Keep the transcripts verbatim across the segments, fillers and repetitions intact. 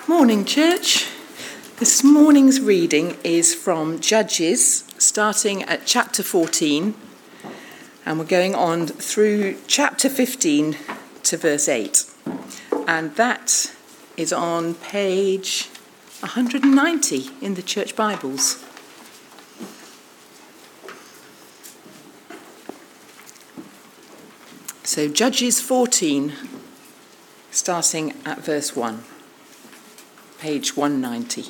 Morning, church. This morning's reading is from Judges, starting at chapter fourteen, and we're going on through chapter fifteen to verse eight. And that is on page one hundred ninety in the church Bibles. So Judges fourteen, starting at verse one. Page one ninety.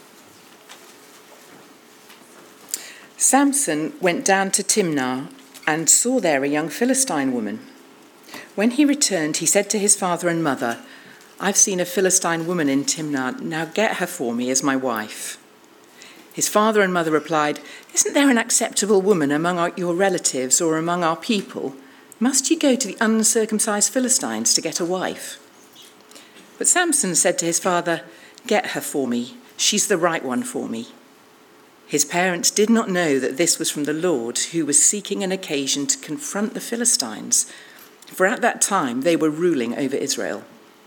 Samson went down to Timnah and saw there a young Philistine woman. When he returned, he said to his father and mother, "I've seen a Philistine woman in Timnah. Now get her for me as my wife." His father and mother replied, "Isn't there an acceptable woman among our, your relatives or among our people? Must you go to the uncircumcised Philistines to get a wife?" But Samson said to his father, "Get her for me. She's the right one for me." His parents did not know that this was from the Lord, who was seeking an occasion to confront the Philistines, for at that time they were ruling over Israel.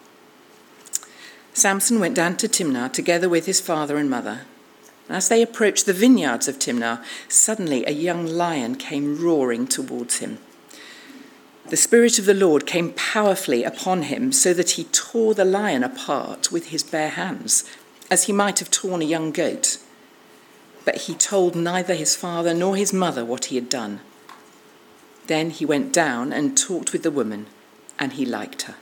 Samson went down to Timnah together with his father and mother. As they approached the vineyards of Timnah, suddenly a young lion came roaring towards him. The Spirit of the Lord came powerfully upon him so that he tore the lion apart with his bare hands, as he might have torn a young goat. But he told neither his father nor his mother what he had done. Then he went down and talked with the woman, and he liked her.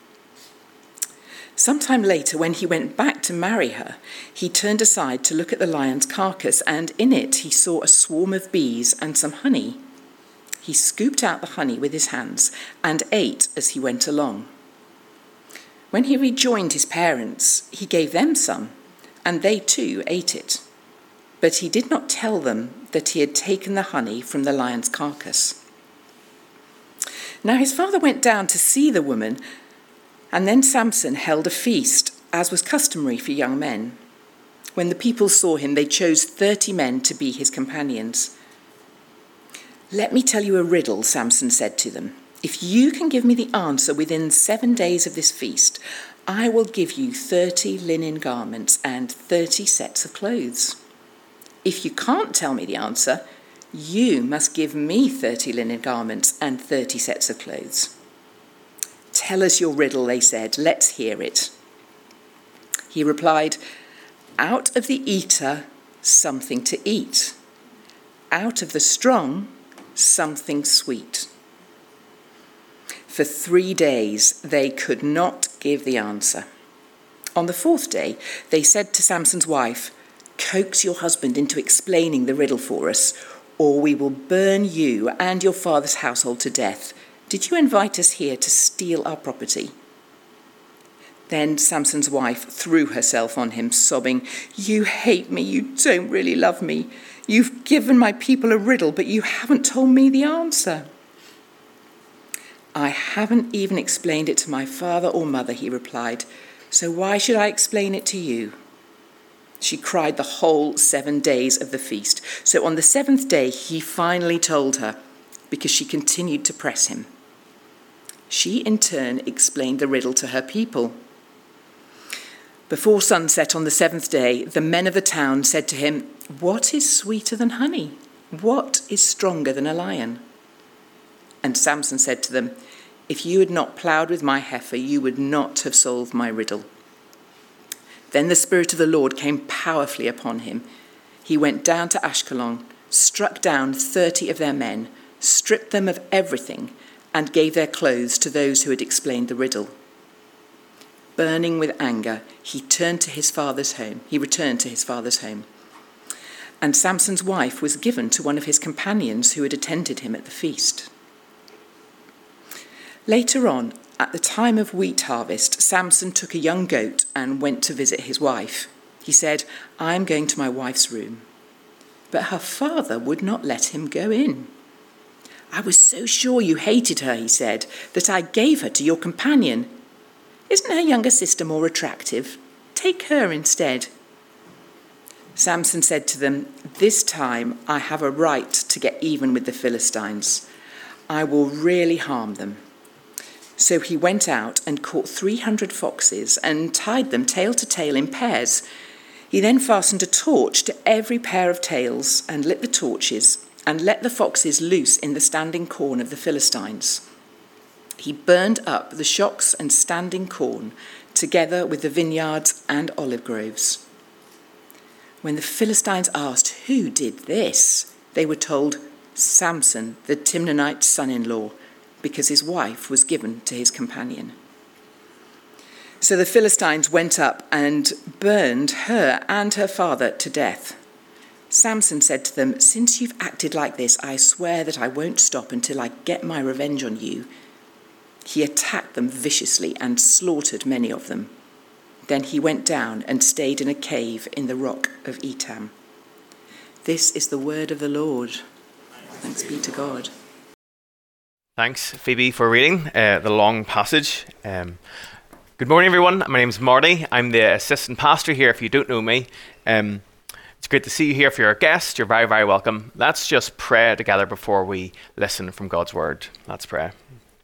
Sometime later, when he went back to marry her, he turned aside to look at the lion's carcass, and in it he saw a swarm of bees and some honey. He scooped out the honey with his hands and ate as he went along. When he rejoined his parents, he gave them some, and they too ate it. But he did not tell them that he had taken the honey from the lion's carcass. Now his father went down to see the woman, and then Samson held a feast, as was customary for young men. When the people saw him, they chose thirty men to be his companions. "Let me tell you a riddle," Samson said to them. "If you can give me the answer within seven days of this feast, I will give you thirty linen garments and thirty sets of clothes. If you can't tell me the answer, you must give me thirty linen garments and thirty sets of clothes." "Tell us your riddle," they said. "Let's hear it." He replied, "Out of the eater, something to eat. Out of the strong, something sweet." For three days they could not give the answer. On the fourth day, they said to Samson's wife, "Coax your husband into explaining the riddle for us, or we will burn you and your father's household to death. Did you invite us here to steal our property?" Then Samson's wife threw herself on him, sobbing, "You hate me. You don't really love me. You've given my people a riddle, but you haven't told me the answer." "I haven't even explained it to my father or mother," he replied, "so why should I explain it to you?" She cried the whole seven days of the feast. So on the seventh day, he finally told her, because she continued to press him. She in turn explained the riddle to her people. Before sunset on the seventh day, the men of the town said to him, "What is sweeter than honey? What is stronger than a lion?" And Samson said to them, "If you had not ploughed with my heifer, you would not have solved my riddle." Then the Spirit of the Lord came powerfully upon him. He went down to Ashkelon, struck down thirty of their men, stripped them of everything, and gave their clothes to those who had explained the riddle. Burning with anger, he turned to his father's home. He returned to his father's home. And Samson's wife was given to one of his companions who had attended him at the feast. Later on, at the time of wheat harvest, Samson took a young goat and went to visit his wife. He said, "I am going to my wife's room." But her father would not let him go in. "I was so sure you hated her," he said, "that I gave her to your companion. Isn't her younger sister more attractive? Take her instead." Samson said to them, "This time I have a right to get even with the Philistines. I will really harm them." So he went out and caught three hundred foxes and tied them tail to tail in pairs. He then fastened a torch to every pair of tails and lit the torches and let the foxes loose in the standing corn of the Philistines. He burned up the shocks and standing corn together with the vineyards and olive groves. When the Philistines asked who did this, they were told, Samson, the Timnanite son-in-law, because his wife was given to his companion. So the Philistines went up and burned her and her father to death. Samson said to them, "Since you've acted like this, I swear that I won't stop until I get my revenge on you." He attacked them viciously and slaughtered many of them. Then he went down and stayed in a cave in the rock of Etam. This is the word of the Lord. Thanks be to God. Thanks, Phoebe, for reading uh, the long passage. Um, good morning, everyone. My name's Marty. I'm the assistant pastor here, if you don't know me. Um, it's great to see you here. If you're a guest, you're very, very welcome. Let's just pray together before we listen from God's word. Let's pray.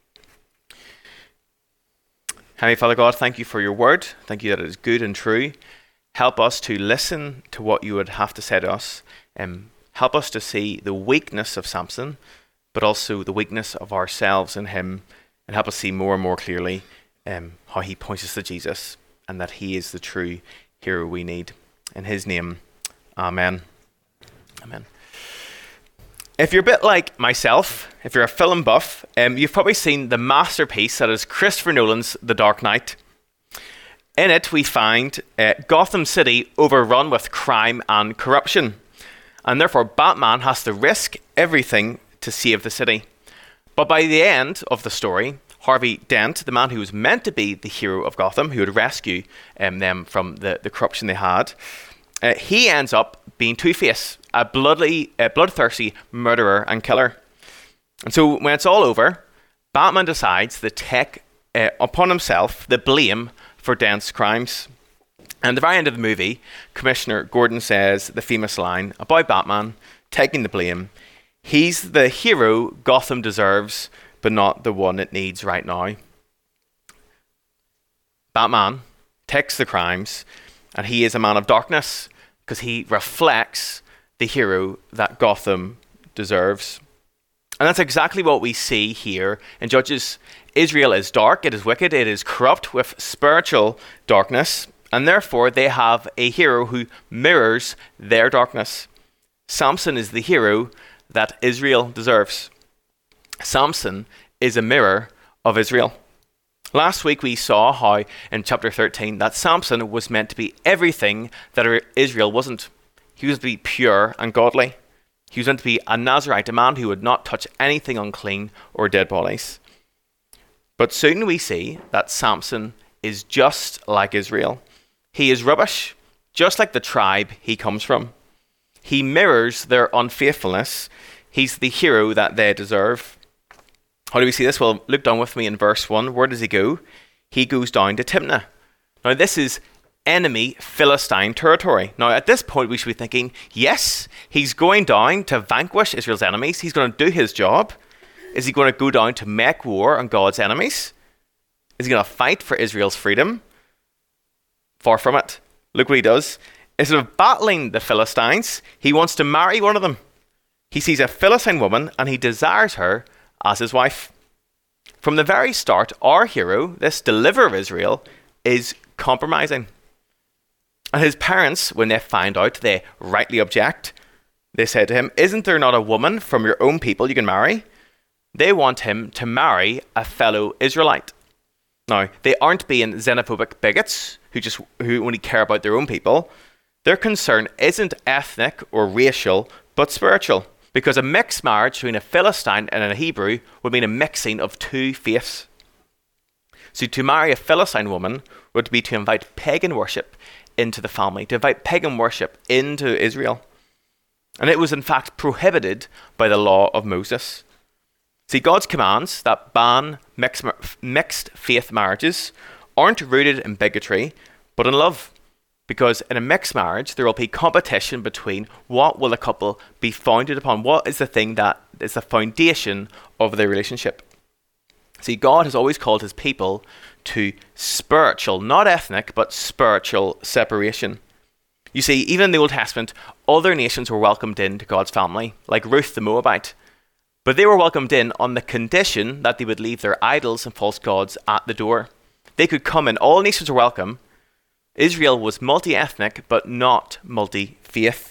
Heavenly Father God, thank you for your word. Thank you that it is good and true. Help us to listen to what you would have to say to us. Um, help us to see the weakness of Samson, but also the weakness of ourselves in him, and help us see more and more clearly um, how he points us to Jesus and that he is the true hero we need. In his name, amen. Amen. If you're a bit like myself, if you're a film buff, um, you've probably seen the masterpiece that is Christopher Nolan's The Dark Knight. In it, we find uh, Gotham City overrun with crime and corruption, and therefore Batman has to risk everything to save the city. But by the end of the story, Harvey Dent, the man who was meant to be the hero of Gotham, who would rescue um, them from the, the corruption they had, uh, he ends up being Two-Face, a bloodly, uh, bloodthirsty murderer and killer. And so when it's all over, Batman decides to take uh, upon himself the blame for Dent's crimes. And at the very end of the movie, Commissioner Gordon says the famous line about Batman taking the blame: "He's the hero Gotham deserves, but not the one it needs right now." Batman takes the crimes, and he is a man of darkness because he reflects the hero that Gotham deserves. And that's exactly what we see here in Judges. Israel is dark, it is wicked, it is corrupt with spiritual darkness, and therefore they have a hero who mirrors their darkness. Samson is the hero that Israel deserves. Samson is a mirror of Israel. Last week we saw how in chapter thirteen that Samson was meant to be everything that Israel wasn't. He was to be pure and godly. He was meant to be a Nazirite, a man who would not touch anything unclean or dead bodies. But soon we see that Samson is just like Israel. He is rubbish, just like the tribe he comes from. He mirrors their unfaithfulness. He's the hero that they deserve. How do we see this? Well, look down with me in verse one. Where does he go? He goes down to Timnah. Now this is enemy Philistine territory. Now at this point we should be thinking, yes, he's going down to vanquish Israel's enemies. He's going to do his job. Is he going to go down to make war on God's enemies? Is he going to fight for Israel's freedom? Far from it. Look what he does. Instead of battling the Philistines, he wants to marry one of them. He sees a Philistine woman and he desires her as his wife. From the very start, our hero, this deliverer of Israel, is compromising. And his parents, when they find out, they rightly object. They said to him, "Isn't there not a woman from your own people you can marry?" They want him to marry a fellow Israelite. Now, they aren't being xenophobic bigots who just who only care about their own people. Their concern isn't ethnic or racial, but spiritual. Because a mixed marriage between a Philistine and a Hebrew would mean a mixing of two faiths. So to marry a Philistine woman would be to invite pagan worship into the family, to invite pagan worship into Israel. And it was in fact prohibited by the law of Moses. See, God's commands that ban mixed, mixed faith marriages aren't rooted in bigotry, but in love. Because in a mixed marriage, there will be competition between what will a couple be founded upon. What is the thing that is the foundation of their relationship? See, God has always called his people to spiritual, not ethnic, but spiritual separation. You see, even in the Old Testament, other nations were welcomed into God's family, like Ruth the Moabite. But they were welcomed in on the condition that they would leave their idols and false gods at the door. They could come in. All nations were welcome. Israel was multi-ethnic, but not multi-faith.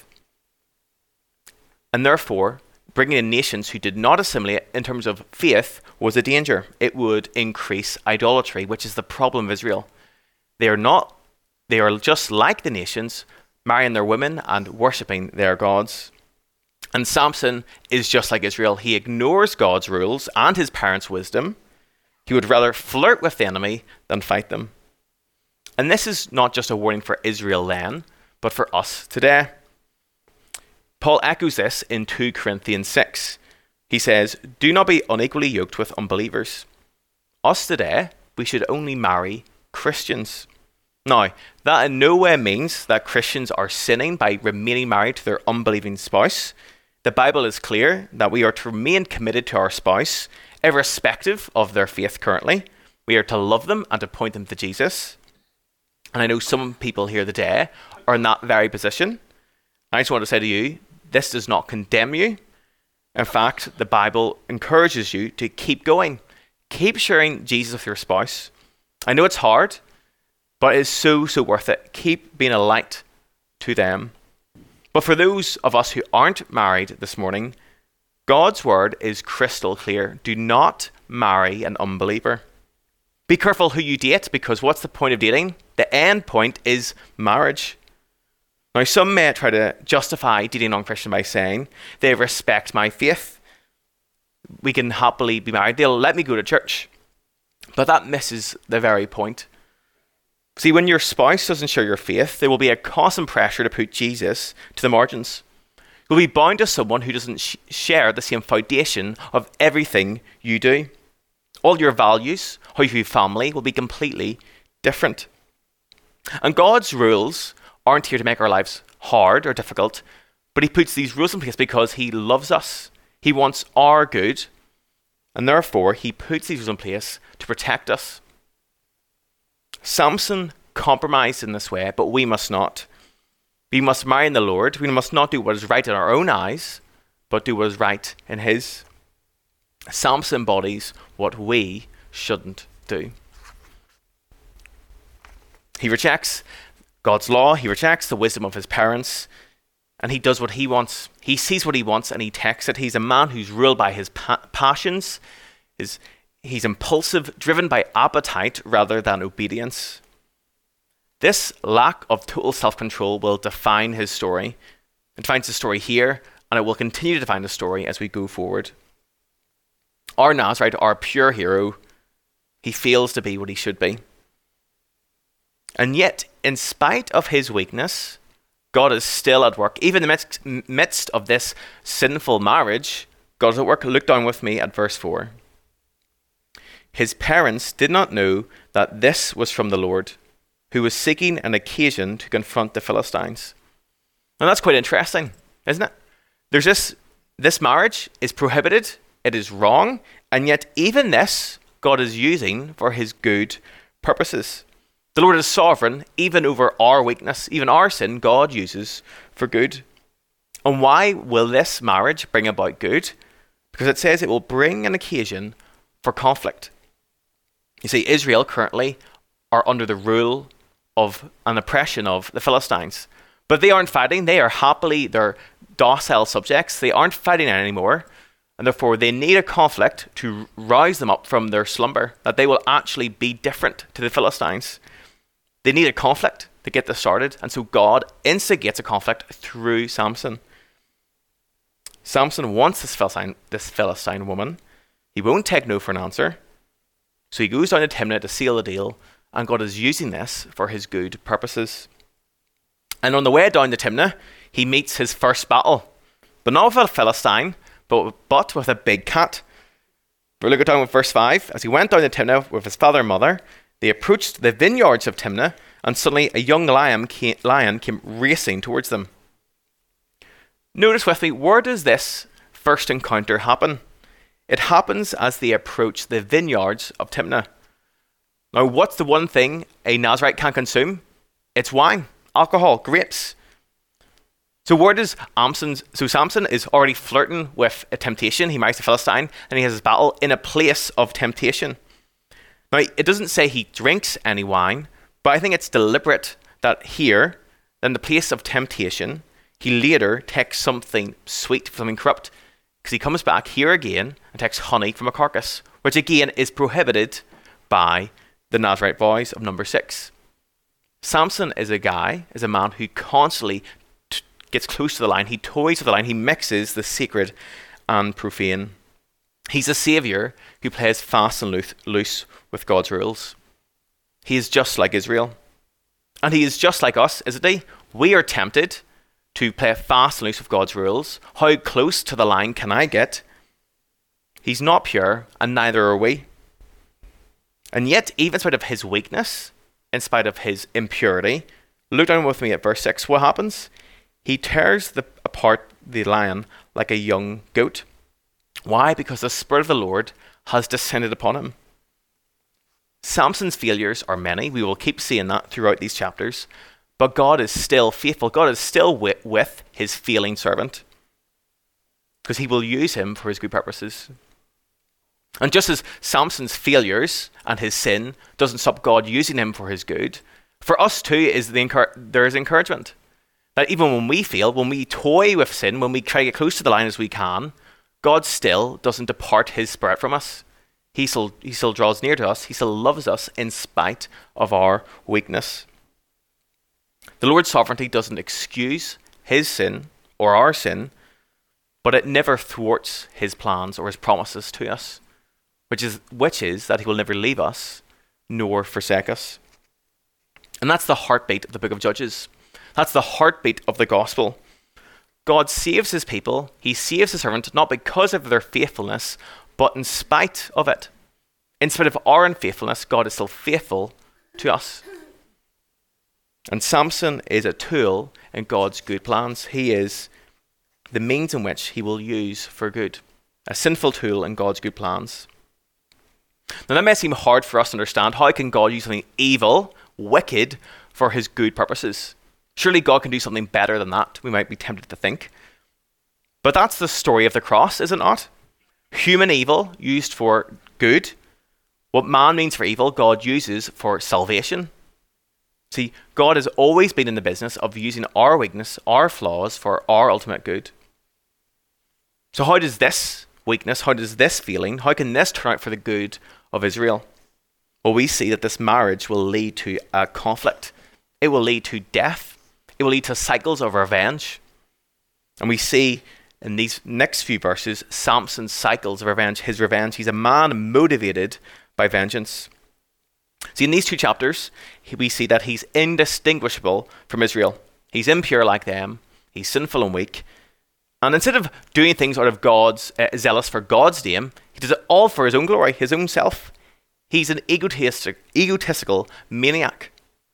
And therefore, bringing in nations who did not assimilate in terms of faith was a danger. It would increase idolatry, which is the problem of Israel. They are not, they are just like the nations, marrying their women and worshipping their gods. And Samson is just like Israel. He ignores God's rules and his parents' wisdom. He would rather flirt with the enemy than fight them. And this is not just a warning for Israel then, but for us today. Paul echoes this in two Corinthians six. He says, "Do not be unequally yoked with unbelievers." Us today, we should only marry Christians. Now, that in no way means that Christians are sinning by remaining married to their unbelieving spouse. The Bible is clear that we are to remain committed to our spouse, irrespective of their faith currently. We are to love them and to point them to Jesus. And I know some people here today are in that very position. I just want to say to you, this does not condemn you. In fact, the Bible encourages you to keep going. Keep sharing Jesus with your spouse. I know it's hard, but it's so, so worth it. Keep being a light to them. But for those of us who aren't married this morning, God's word is crystal clear. Do not marry an unbeliever. Be careful who you date, because what's the point of dating? The end point is marriage. Now, some may try to justify dating a non-Christian by saying, they respect my faith. We can happily be married. They'll let me go to church. But that misses the very point. See, when your spouse doesn't share your faith, there will be a constant pressure to put Jesus to the margins. You'll be bound to someone who doesn't sh- share the same foundation of everything you do. All your values, how you view family, will be completely different. And God's rules aren't here to make our lives hard or difficult, but he puts these rules in place because he loves us. He wants our good, and therefore he puts these rules in place to protect us. Samson compromised in this way, but we must not. We must marry in the Lord. We must not do what is right in our own eyes, but do what is right in his. Samson embodies what we shouldn't do. He rejects God's law. He rejects the wisdom of his parents, and he does what he wants. He sees what he wants and he takes it. He's a man who's ruled by his pa- passions. His He's impulsive, driven by appetite rather than obedience. This lack of total self-control will define his story. It defines his story here, and it will continue to define his story as we go forward. Our Nazarite, our pure hero, he fails to be what he should be. And yet, in spite of his weakness, God is still at work. Even in the midst, midst of this sinful marriage, God is at work. Look down with me at verse four. His parents did not know that this was from the Lord, who was seeking an occasion to confront the Philistines. And that's quite interesting, isn't it? There's this, this marriage is prohibited, it is wrong, and yet even this, God is using for his good purposes. The Lord is sovereign, even over our weakness, even our sin, God uses for good. And why will this marriage bring about good? Because it says it will bring an occasion for conflict. You see, Israel currently are under the rule of an oppression of the Philistines. But they aren't fighting. They are happily, they're docile subjects. They aren't fighting anymore. And therefore, they need a conflict to rouse them up from their slumber, that they will actually be different to the Philistines. They need a conflict to get this started. And so God instigates a conflict through Samson. Samson wants this Philistine, this Philistine woman. He won't take no for an answer. So he goes down to Timnah to seal the deal, and God is using this for his good purposes. And on the way down to Timnah, he meets his first battle. But not with a Philistine, but, but with a big cat. We'll look down with verse five. As he went down to Timnah with his father and mother, they approached the vineyards of Timnah, and suddenly a young lion came, lion came racing towards them. Notice with me, where does this first encounter happen? It happens as they approach the vineyards of Timnah. Now, what's the one thing a Nazirite can't consume? It's wine, alcohol, grapes. So where does Samson, so Samson is already flirting with a temptation. He marries the Philistine and he has his battle in a place of temptation. Now, it doesn't say he drinks any wine, but I think it's deliberate that here, in the place of temptation, he later takes something sweet, something corrupt, because he comes back here again and takes honey from a carcass, which again is prohibited by the Nazirite vows of number six. Samson is a guy, is a man who constantly t- gets close to the line. He toys with the line. He mixes the sacred and profane. He's a saviour who plays fast and loose with God's rules. He is just like Israel. And he is just like us, isn't he? We are tempted to play fast and loose with God's rules. How close to the line can I get? He's not pure, and neither are we. And yet, even in spite of his weakness, in spite of his impurity, look down with me at verse six. What happens? He tears the, apart the lion like a young goat. Why? Because the Spirit of the Lord has descended upon him. Samson's failures are many. We will keep seeing that throughout these chapters. But God is still faithful. God is still with, with his failing servant, because he will use him for his good purposes. And just as Samson's failures and his sin doesn't stop God using him for his good, for us too is the encour- there is encouragement. That even when we fail, when we toy with sin, when we try to get close to the line as we can, God still doesn't depart his Spirit from us. He still, he still draws near to us. He still loves us in spite of our weakness. The Lord's sovereignty doesn't excuse his sin or our sin, but it never thwarts his plans or his promises to us, which is which is that he will never leave us nor forsake us. And that's the heartbeat of the book of Judges. That's the heartbeat of the gospel. God saves his people. He saves his servant not because of their faithfulness, but in spite of it. In spite of our unfaithfulness, God is still faithful to us. And Samson is a tool in God's good plans. He is the means in which he will use for good. A sinful tool in God's good plans. Now that may seem hard for us to understand. How can God use something evil, wicked, for his good purposes? Surely God can do something better than that, we might be tempted to think. But that's the story of the cross, is it not? Human evil used for good. What man means for evil, God uses for salvation. See, God has always been in the business of using our weakness, our flaws, for our ultimate good. So how does this weakness, how does this feeling, how can this turn out for the good of Israel? Well, we see that this marriage will lead to a conflict. It will lead to death. It will lead to cycles of revenge. And we see in these next few verses, Samson's cycles of revenge, his revenge. He's a man motivated by vengeance. See, in these two chapters, we see that he's indistinguishable from Israel. He's impure like them. He's sinful and weak. And instead of doing things out of God's, uh, zealous for God's name, he does it all for his own glory, his own self. He's an egotistic, egotistical maniac.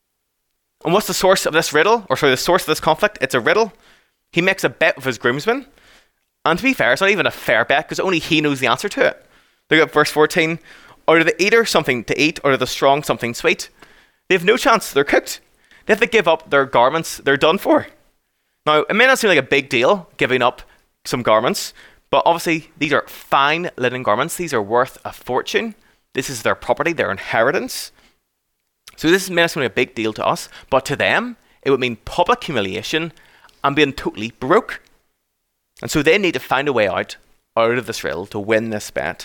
And what's the source of this riddle? Or sorry, the source of this conflict? It's a riddle. He makes a bet with his groomsmen. And to be fair, it's not even a fair bet, because only he knows the answer to it. Look at verse fourteen. Out of the eater something to eat, out of the strong something sweet. They have no chance. They're cooked. They have to give up their garments. They're done for. Now, it may not seem like a big deal, giving up some garments, but obviously these are fine linen garments. These are worth a fortune. This is their property, their inheritance. So this may not seem like a big deal to us, but to them, it would mean public humiliation and being totally broke. And so they need to find a way out, out of this riddle to win this bet.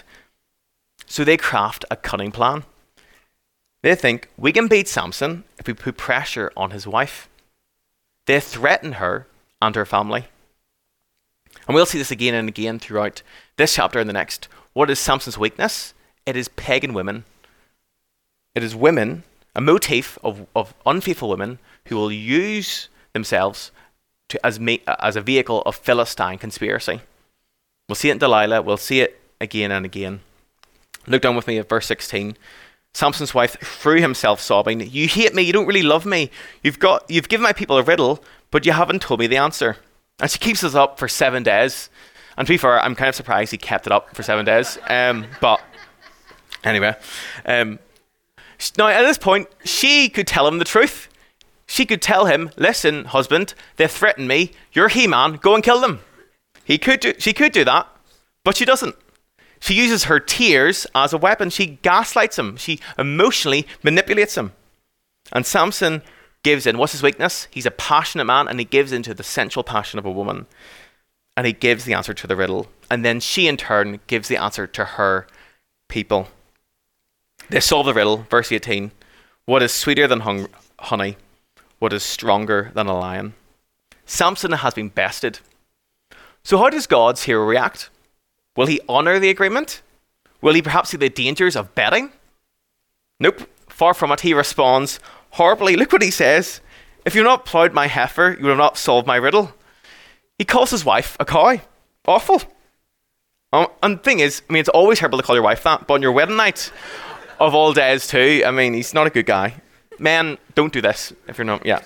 So they craft a cunning plan. They think, we can beat Samson if we put pressure on his wife. They threaten her and her family. And we'll see this again and again throughout this chapter and the next. What is Samson's weakness? It is pagan women. It is women, a motif of, of unfaithful women who will use themselves to, as, ma- as a vehicle of Philistine conspiracy. We'll see it in Delilah. We'll see it again and again. Look down with me at verse sixteen. Samson's wife threw himself sobbing, "You hate me, you don't really love me. You've got you've given my people a riddle, but you haven't told me the answer." And she keeps this up for seven days. And to be fair, I'm kind of surprised he kept it up for seven days. Um, but anyway, um, now at this point, she could tell him the truth. She could tell him, listen, husband, they've threatened me. You're He-Man. Go and kill them. He could do, she could do that, but she doesn't. She uses her tears as a weapon. She gaslights him. She emotionally manipulates him. And Samson gives in. What's his weakness? He's a passionate man, and he gives into the sensual passion of a woman. And he gives the answer to the riddle. And then she, in turn, gives the answer to her people. They solve the riddle. Verse eighteen. What is sweeter than hung- honey? What is stronger than a lion? Samson has been bested. So how does God's hero react? Will he honor the agreement? Will he perhaps see the dangers of betting? Nope. Far from it. He responds horribly. Look what he says. If you've not ploughed my heifer, you will have not solved my riddle. He calls his wife a cow. Awful. Um, and the thing is, I mean, it's always terrible to call your wife that, but on your wedding night of all days too, I mean, he's not a good guy. Men, don't do this if you're not, yeah.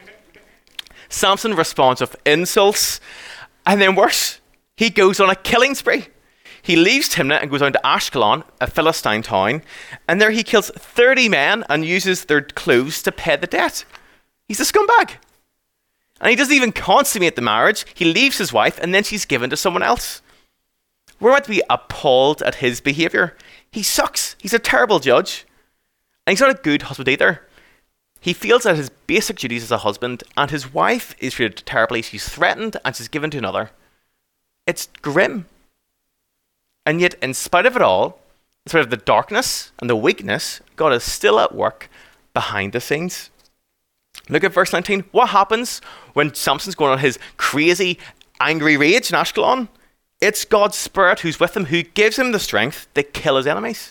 Samson responds with insults, and then worse, he goes on a killing spree. He leaves Timnah and goes down to Ashkelon, a Philistine town, and there he kills thirty men and uses their clothes to pay the debt. He's a scumbag. And he doesn't even consummate the marriage. He leaves his wife, and then she's given to someone else. We're meant to be appalled at his behaviour. He sucks. He's a terrible judge. And he's not a good husband either. He feels out his basic duties as a husband, and his wife is treated terribly. She's threatened, and she's given to another. It's grim. And yet, in spite of it all, in spite of the darkness and the weakness, God is still at work behind the scenes. Look at verse nineteen. What happens when Samson's going on his crazy, angry rage in Ashkelon? It's God's Spirit who's with him, who gives him the strength to kill his enemies.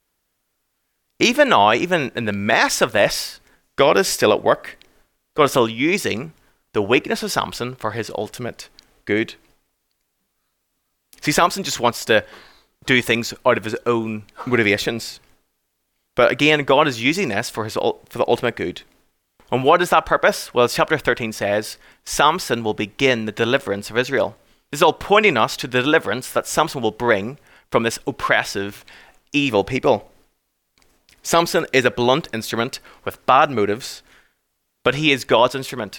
Even now, even in the mess of this, God is still at work. God is still using the weakness of Samson for his ultimate good. See, Samson just wants to do things out of his own motivations. But again, God is using this for his for the ultimate good. And what is that purpose? Well, as chapter thirteen says, Samson will begin the deliverance of Israel. This is all pointing us to the deliverance that Samson will bring from this oppressive, evil people. Samson is a blunt instrument with bad motives, but he is God's instrument.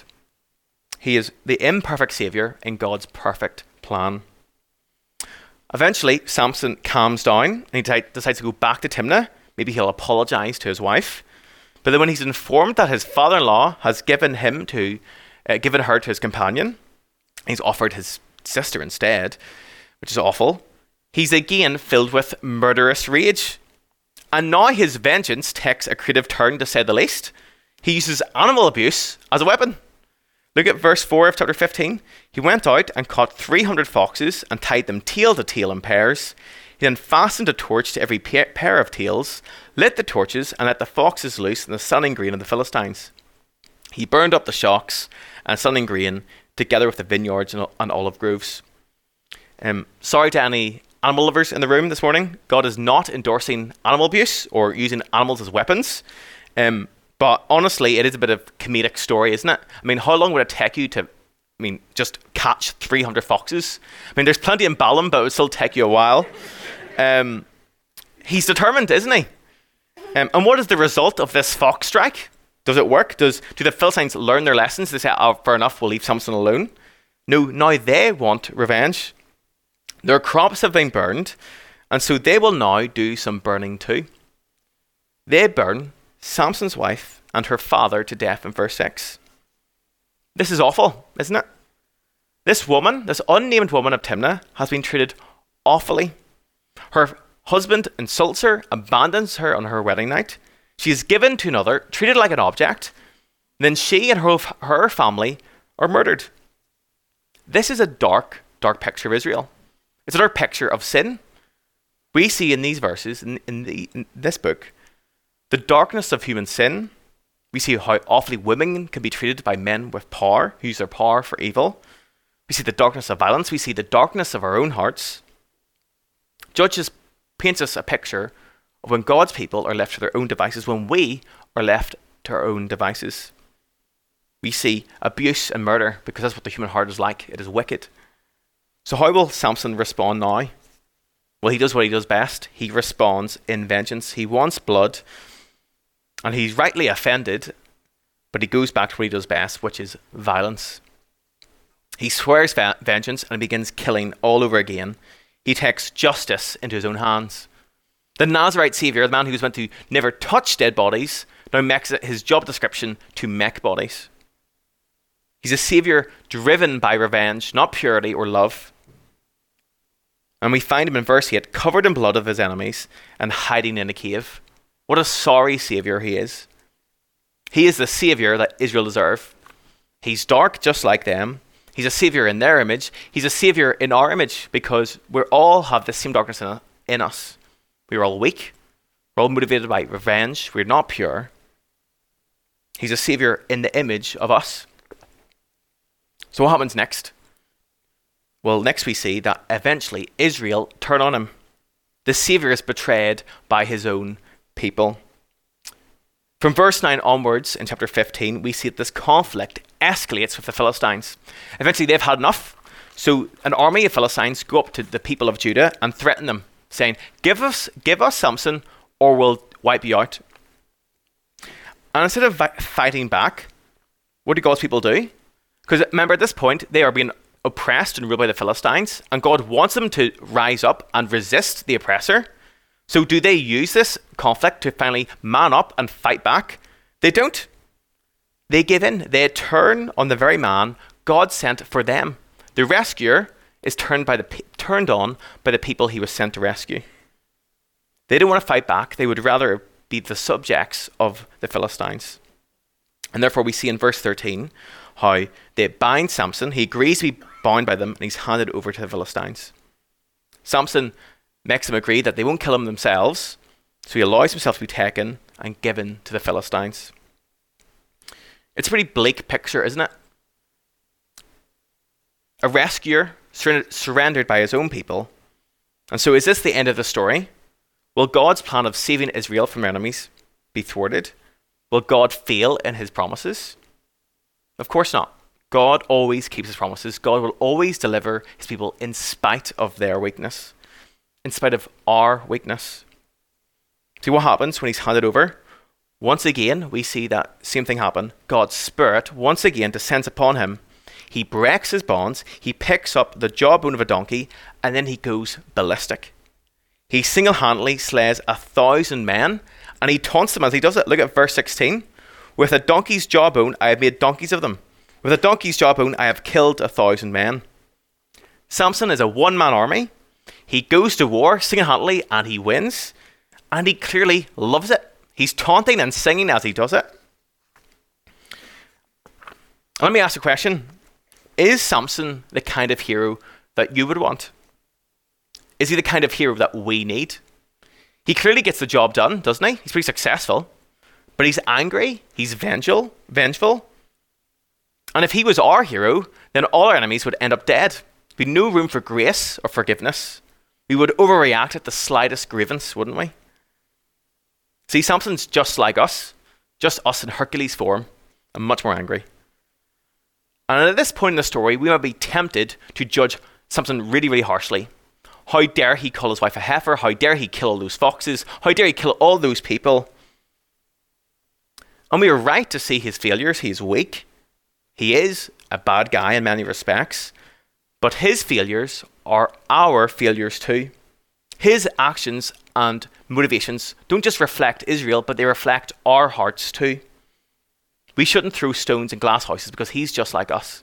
He is the imperfect savior in God's perfect plan. Eventually, Samson calms down and he t- decides to go back to Timnah. Maybe he'll apologize to his wife. But then when he's informed that his father-in-law has given him to, uh, given her to his companion, he's offered his sister instead, which is awful. He's again filled with murderous rage. And now his vengeance takes a creative turn, to say the least. He uses animal abuse as a weapon. Look at verse four of chapter fifteen. He went out and caught three hundred foxes and tied them tail to tail in pairs. He then fastened a torch to every pair of tails, lit the torches, and let the foxes loose in the sunning grain of the Philistines. He burned up the shocks and sunning grain together with the vineyards and, and olive groves. Um, sorry to any animal lovers in the room this morning. God is not endorsing animal abuse or using animals as weapons. Um, but honestly, it is a bit of comedic story, isn't it? I mean, how long would it take you to, I mean, just catch three hundred foxes? I mean, there's plenty in Balaam, but it would still take you a while. Um, he's determined, isn't he? Um, and what is the result of this fox strike? Does it work? Does do the Philistines learn their lessons? They say, oh, fair enough, we'll leave Samson alone. No, now they want revenge. Their crops have been burned, and so they will now do some burning too. They burn Samson's wife and her father to death in verse six. This is awful, isn't it? This woman, this unnamed woman of Timnah, has been treated awfully. Her husband insults her, abandons her on her wedding night. She is given to another, treated like an object. Then she and her, her family are murdered. This is a dark, dark picture of Israel. It's a dark picture of sin. We see in these verses, in, in, the, in this book, the darkness of human sin. We see how awfully women can be treated by men with power, who use their power for evil. We see the darkness of violence. We see the darkness of our own hearts. Judges paints us a picture of when God's people are left to their own devices, when we are left to our own devices. We see abuse and murder because that's what the human heart is like. It is wicked. So how will Samson respond now? Well, he does what he does best. He responds in vengeance. He wants blood, and he's rightly offended, but he goes back to what he does best, which is violence. He swears va- vengeance and begins killing all over again. He takes justice into his own hands. The Nazarite Saviour, the man who was meant to never touch dead bodies, now makes it his job description to make bodies. He's a Saviour driven by revenge, not purity or love. And we find him in verse eight, covered in blood of his enemies and hiding in a cave. What a sorry Saviour he is. He is the Saviour that Israel deserve. He's dark just like them. He's a Saviour in their image. He's a Saviour in our image because we all have the same darkness in, in us. We're all weak. We're all motivated by revenge. We're not pure. He's a Saviour in the image of us. So what happens next? Well, next we see that eventually Israel turn on him. The Saviour is betrayed by his own people. From verse nine onwards in chapter fifteen, we see that this conflict escalates with the Philistines. Eventually they've had enough. So an army of Philistines go up to the people of Judah and threaten them, saying, give us, give us Samson or we'll wipe you out. And instead of vi- fighting back, what do God's people do? Because remember, at this point, they are being oppressed and ruled by the Philistines, and God wants them to rise up and resist the oppressor. So do they use this conflict to finally man up and fight back? They don't. They give in. They turn on the very man God sent for them. The rescuer is turned by the turned on by the people he was sent to rescue. They don't want to fight back. They would rather be the subjects of the Philistines. And therefore we see in verse thirteen how they bind Samson. He agrees to be bound by them, and he's handed over to the Philistines. Samson makes them agree that they won't kill him themselves, so he allows himself to be taken and given to the Philistines. It's a pretty bleak picture, isn't it? A rescuer sur- surrendered by his own people. And so is this the end of the story? Will God's plan of saving Israel from enemies be thwarted? Will God fail in his promises? Of course not. God always keeps his promises. God will always deliver his people in spite of their weakness, in spite of our weakness. See what happens when he's handed over? Once again, we see that same thing happen. God's Spirit once again descends upon him. He breaks his bonds. He picks up the jawbone of a donkey, and then he goes ballistic. He single-handedly slays a thousand men, and he taunts them as he does it. Look at verse sixteen. With a donkey's jawbone, I have made donkeys of them. With a donkey's jawbone, I have killed a thousand men. Samson is a one-man army. He goes to war single-handedly, and he wins. And he clearly loves it. He's taunting and singing as he does it. Let me ask a question. Is Samson the kind of hero that you would want? Is he the kind of hero that we need? He clearly gets the job done, doesn't he? He's pretty successful. But he's angry. He's vengeful. Vengeful. And if he was our hero, then all our enemies would end up dead. There'd be no room for grace or forgiveness. We would overreact at the slightest grievance, wouldn't we? See, Samson's just like us. Just us in Hercules form. And much more angry. And at this point in the story, we might be tempted to judge Samson really, really harshly. How dare he call his wife a heifer? How dare he kill all those foxes? How dare he kill all those people? And we are right to see his failures. He is weak. He is a bad guy in many respects. But his failures are our failures too. His actions and motivations don't just reflect Israel, but they reflect our hearts too. We shouldn't throw stones in glass houses because he's just like us.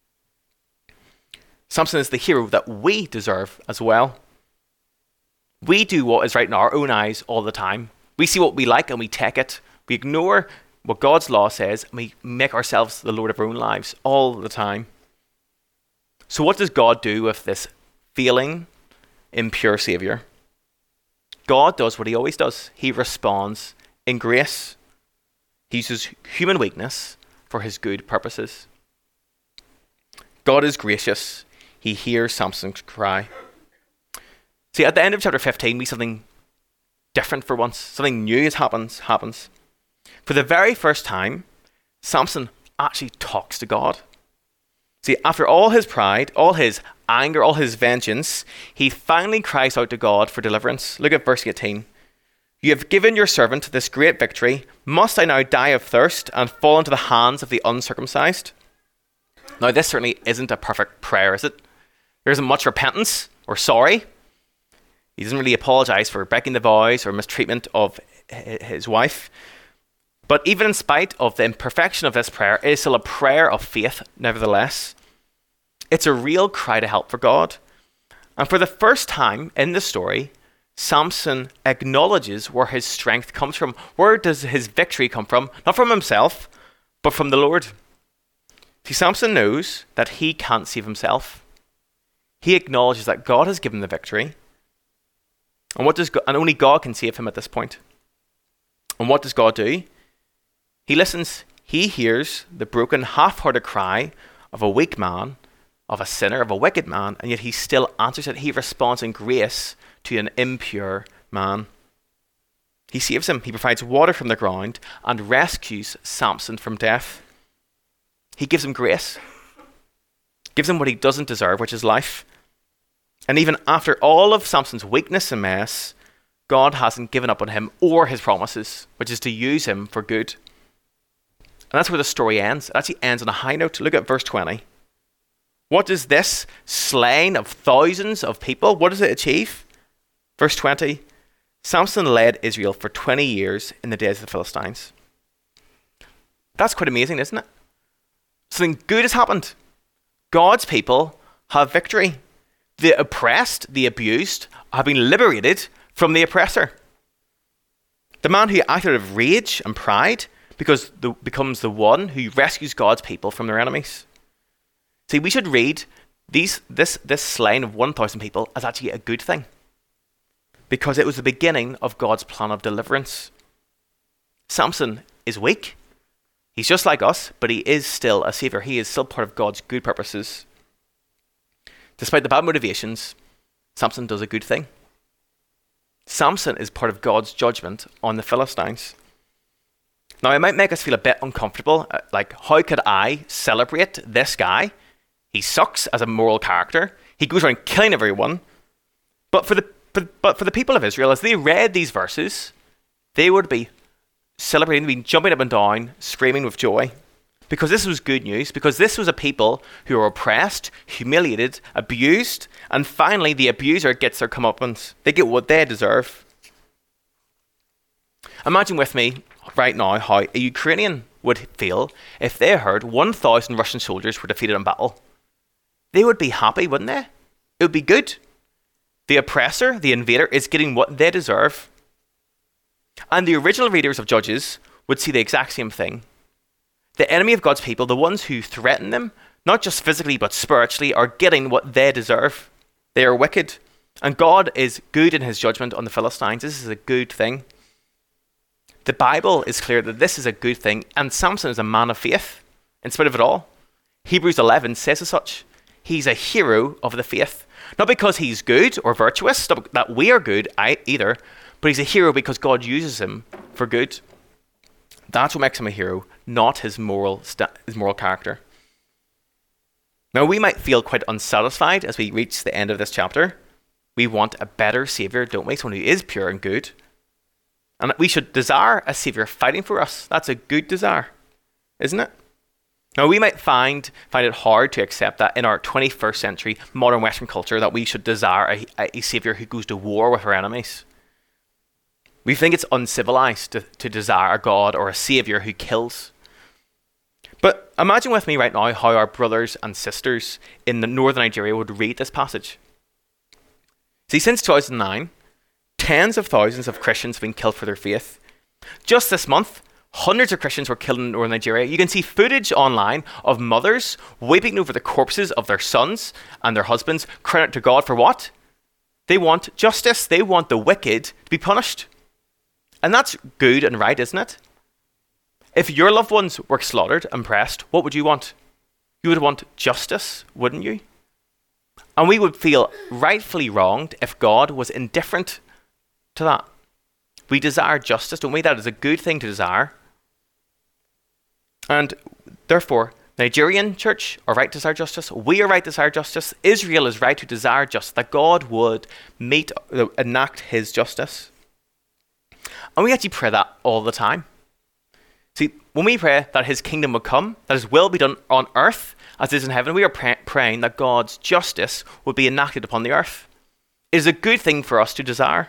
Samson is the hero that we deserve as well. We do what is right in our own eyes all the time. We see what we like and we take it. We ignore what God's law says and we make ourselves the Lord of our own lives all the time. So what does God do with this failing, impure Saviour? God does what he always does. He responds in grace. He uses human weakness for his good purposes. God is gracious. He hears Samson's cry. See, at the end of chapter fifteen, we see something different for once. Something new happens. happens. For the very first time, Samson actually talks to God. See, after all his pride, all his anger, all his vengeance, he finally cries out to God for deliverance. Look at verse eighteen. You have given your servant this great victory. Must I now die of thirst and fall into the hands of the uncircumcised? Now, this certainly isn't a perfect prayer, is it? There isn't much repentance or sorry. He doesn't really apologize for breaking the vows or mistreatment of his wife. But even in spite of the imperfection of this prayer, it is still a prayer of faith, nevertheless. It's a real cry to help for God. And for the first time in the story, Samson acknowledges where his strength comes from. Where does his victory come from? Not from himself, but from the Lord. See, Samson knows that he can't save himself. He acknowledges that God has given the victory. And what does God, and only God can save him at this point. And what does God do? He listens, he hears the broken, half-hearted cry of a weak man, of a sinner, of a wicked man, and yet he still answers it. He responds in grace to an impure man. He saves him. He provides water from the ground and rescues Samson from death. He gives him grace. Gives him what he doesn't deserve, which is life. And even after all of Samson's weakness and mess, God hasn't given up on him or his promises, which is to use him for good. And that's where the story ends. It actually ends on a high note. Look at verse twenty. What does this slaying of thousands of people, what does it achieve? Verse twenty. Samson led Israel for twenty years in the days of the Philistines. That's quite amazing, isn't it? Something good has happened. God's people have victory. The oppressed, the abused, have been liberated from the oppressor. The man who acted out of rage and pride because the, becomes the one who rescues God's people from their enemies. See, we should read these, this, this slaying of one thousand people as actually a good thing, because it was the beginning of God's plan of deliverance. Samson is weak. He's just like us, but he is still a savior. He is still part of God's good purposes. Despite the bad motivations, Samson does a good thing. Samson is part of God's judgment on the Philistines. Now, it might make us feel a bit uncomfortable. Like, how could I celebrate this guy? He sucks as a moral character. He goes around killing everyone. But for the but, but for the people of Israel, as they read these verses, they would be celebrating, be jumping up and down, screaming with joy. Because this was good news. Because this was a people who were oppressed, humiliated, abused, and finally the abuser gets their comeuppance. They get what they deserve. Imagine with me right now how a Ukrainian would feel if they heard one thousand Russian soldiers were defeated in battle. They would be happy, wouldn't they? It would be good. The oppressor, the invader, is getting what they deserve. And the original readers of Judges would see the exact same thing. The enemy of God's people, the ones who threaten them, not just physically but spiritually, are getting what they deserve. They are wicked. And God is good in his judgment on the Philistines. This is a good thing. The Bible is clear that this is a good thing, and Samson is a man of faith in spite of it all. Hebrews eleven says as such. He's a hero of the faith. Not because he's good or virtuous, not that we are good either, but he's a hero because God uses him for good. That's what makes him a hero, not his moral sta- his moral character. Now, we might feel quite unsatisfied as we reach the end of this chapter. We want a better saviour, don't we? Someone who is pure and good. And we should desire a saviour fighting for us. That's a good desire, isn't it? Now, we might find find it hard to accept that in our twenty-first century modern Western culture that we should desire a, a saviour who goes to war with our enemies. We think it's uncivilized to, to desire a God or a saviour who kills. But imagine with me right now how our brothers and sisters in the northern Nigeria would read this passage. See, since two thousand nine, tens of thousands of Christians have been killed for their faith. Just this month, hundreds of Christians were killed in northern Nigeria. You can see footage online of mothers weeping over the corpses of their sons and their husbands, crying out to God for what? They want justice. They want the wicked to be punished. And that's good and right, isn't it? If your loved ones were slaughtered and pressed, what would you want? You would want justice, wouldn't you? And we would feel rightfully wronged if God was indifferent to that. We desire justice, don't we? That is a good thing to desire. And therefore, Nigerian church are right to desire justice. We are right to desire justice. Israel is right to desire justice, that God would meet, uh, enact his justice. And we actually pray that all the time. See, when we pray that his kingdom would come, that his will be done on earth as it is in heaven, we are pray- praying that God's justice would be enacted upon the earth. It is a good thing for us to desire.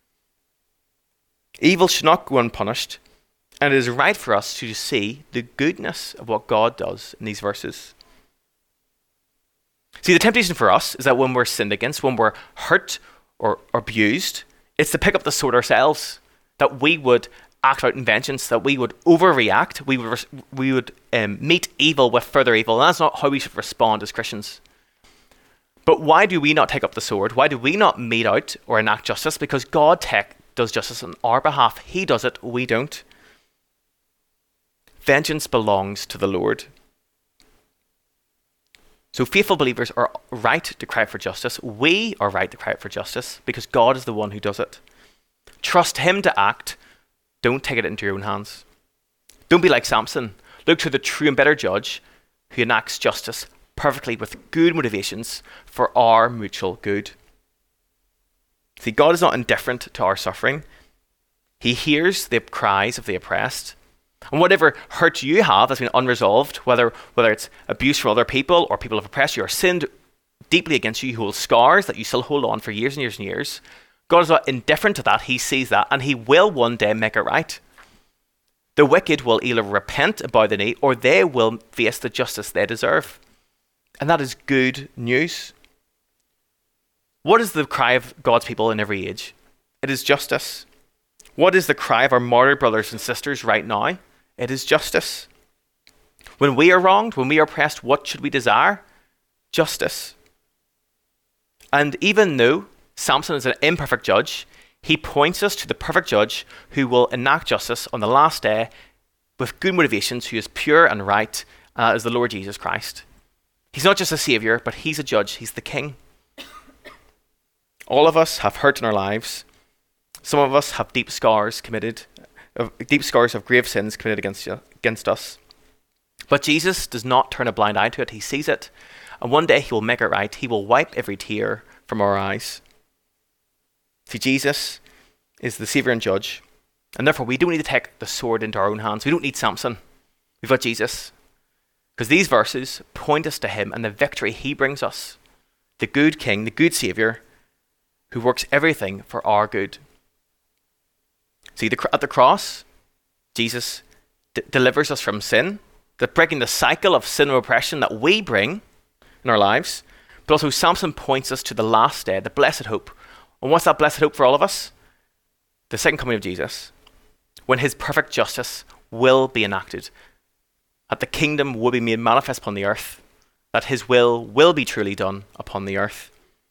Evil should not go unpunished. And it is right for us to see the goodness of what God does in these verses. See, the temptation for us is that when we're sinned against, when we're hurt or abused, it's to pick up the sword ourselves, that we would act out in vengeance, that we would overreact, we would we would um, meet evil with further evil. And that's not how we should respond as Christians. But why do we not take up the sword? Why do we not mete out or enact justice? Because God tech does justice on our behalf. He does it, we don't. Vengeance belongs to the Lord. So faithful believers are right to cry out for justice. We are right to cry out for justice because God is the one who does it. Trust him to act. Don't take it into your own hands. Don't be like Samson. Look to the true and better judge who enacts justice perfectly with good motivations for our mutual good. See, God is not indifferent to our suffering. He hears the cries of the oppressed. And whatever hurt you have that's been unresolved, whether whether it's abuse from other people or people have oppressed you or sinned deeply against you, you hold scars that you still hold on for years and years and years. God is not indifferent to that. He sees that and he will one day make it right. The wicked will either repent and bow the knee or they will face the justice they deserve. And that is good news. What is the cry of God's people in every age? It is justice. What is the cry of our martyred brothers and sisters right now? It is justice. When we are wronged, when we are oppressed, what should we desire? Justice. And even though Samson is an imperfect judge, he points us to the perfect judge who will enact justice on the last day with good motivations, who is pure and right, uh, as the Lord Jesus Christ. He's not just a saviour, but he's a judge. He's the king. All of us have hurt in our lives. Some of us have deep scars committed, uh, deep scars of grave sins committed against you, against us. But Jesus does not turn a blind eye to it. He sees it. And one day he will make it right. He will wipe every tear from our eyes. See, Jesus is the saviour and judge. And therefore, we don't need to take the sword into our own hands. We don't need Samson. We've got Jesus. Because these verses point us to him and the victory he brings us. The good king, the good saviour, who works everything for our good. See, the, at the cross, Jesus d- delivers us from sin, the breaking the cycle of sin and oppression that we bring in our lives. But also Samson points us to the last day, the blessed hope. And what's that blessed hope for all of us? The second coming of Jesus, when his perfect justice will be enacted, that the kingdom will be made manifest upon the earth, that his will will be truly done upon the earth.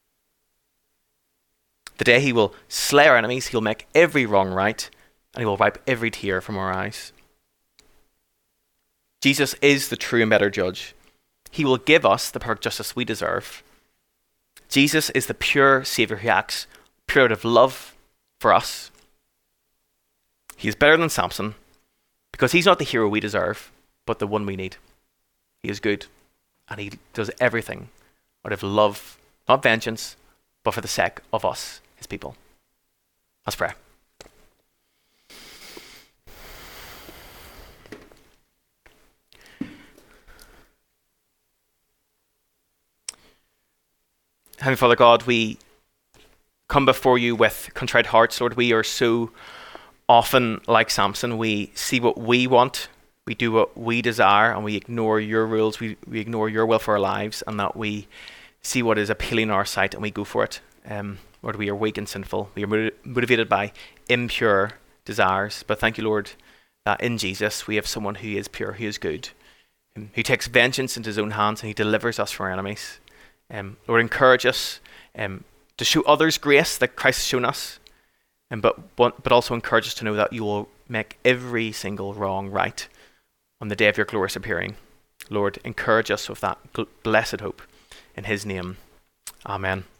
The day he will slay our enemies, he'll make every wrong right, and he will wipe every tear from our eyes. Jesus is the true and better judge. He will give us the perfect justice we deserve. Jesus is the pure saviour who acts pure out of love for us. He is better than Samson because he's not the hero we deserve, but the one we need. He is good, and he does everything out of love, not vengeance, but for the sake of us, his people. Let's pray. Heavenly Father God, we come before you with contrite hearts, Lord. We are so often like Samson. We see what we want, we do what we desire, and we ignore your rules, we, we ignore your will for our lives, and that we see what is appealing in our sight and we go for it. Um, Lord, we are weak and sinful. We are motiv- motivated by impure desires. But thank you, Lord, that in Jesus we have someone who is pure, who is good, um, who takes vengeance into his own hands, and he delivers us from our enemies. Um, Lord, encourage us um, to show others grace that Christ has shown us, um, but, but but also encourage us to know that you will make every single wrong right on the day of your glorious appearing. Lord, encourage us with that blessed hope. In his name, amen.